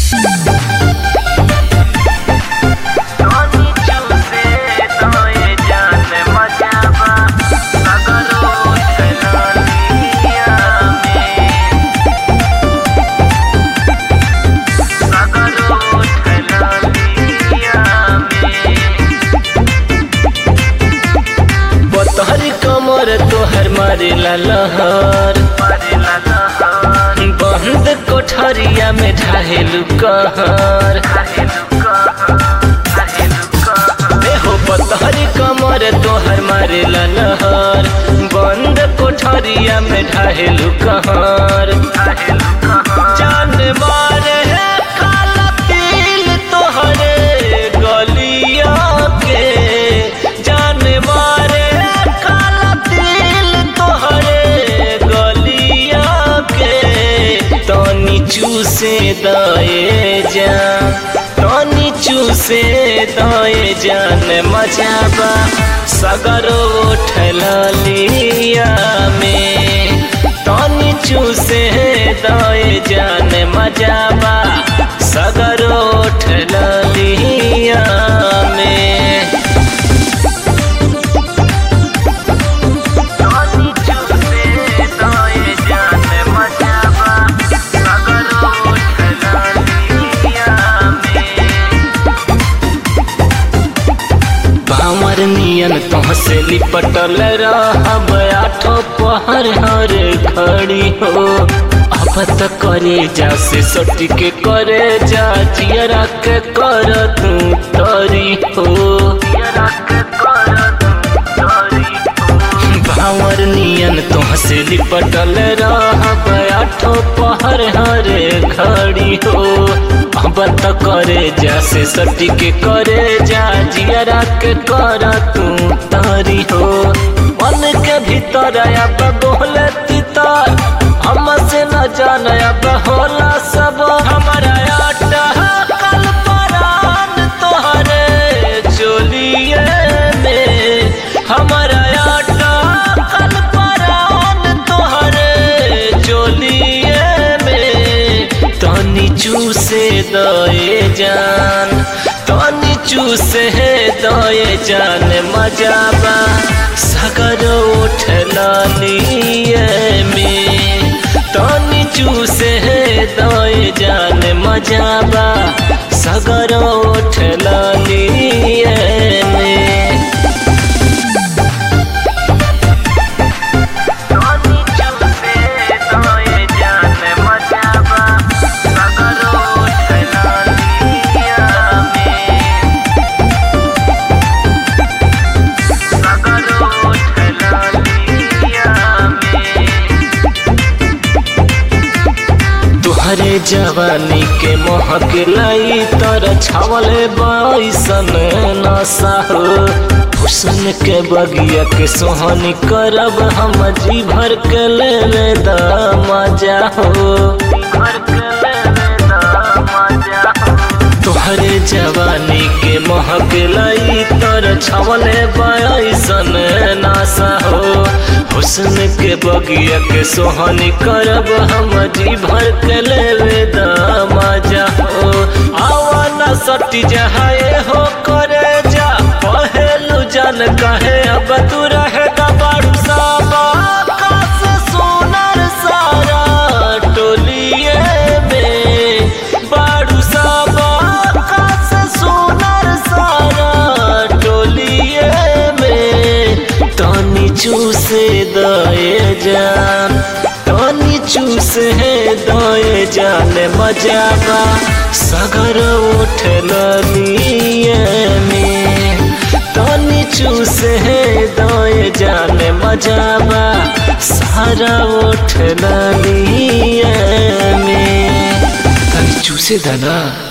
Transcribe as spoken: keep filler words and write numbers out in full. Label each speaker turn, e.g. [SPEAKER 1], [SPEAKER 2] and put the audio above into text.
[SPEAKER 1] तोहर मारेला लहर बंद कोठरिया में ढाहेलू कहर हो पतहरी कमर तोहर मारेला लहर बंद कोठरिया में ढाहेलू कहर जान मारे काला तिल तोहरे गलिया के जान मारे चूसे दाए जान तनी चूसे दाए जान मजाबा सगरो ठलिया में तनी चूसे दाए जान मजाबा सगरो ठलिया में नियन तोहसे लिपटल रहब आठो पहर हर खड़ी हो अब त करे जा से सटी के करे जा जियरा के कर तू तरी हो भावर नियन तोहसे लिपटल रहब आठो पहर हर खड़ी हो अब त करे जा से सटी के करे जा जियरा के कर तू तारी हो मन के भीतर अब बोले तीतर हमसे न जान अब होला सब हमारा आटा कल परान तोहरे चोलिए में हमारा आटा कल परान तोहरे चोलिए में तनी चूसे दए जान तनी चूसे दए जान मजाबा सगरो ठलिया में तनी चूसे दए जान मजाबा सगरो ठलिया में हरे जवानी के महक लाई तर छावले बैसन नशा हो हुस्न के बगिया के सोहनी करब हम जी भर के ले ले द मजा हो तोहरे जवानी के महक लाई तर छावले बैसन नशा हो हुस्न के बगिया के सोहनी करब हम जी भर के लेवे द मजा हो आवा न सटी जहाए हो करे जा पहलू जान कहे अब तू रहे द बारू साबा कास सोनर सारा टोलिए में बारू साबा कास सोनर सारा टोलिए में तनी चूसे दए जान तनी चूसे दए जान मजाबा सगरो ठलिया में तनी चूसे दए जान मजाबा सारा ठलिया में तनी चूसे दना।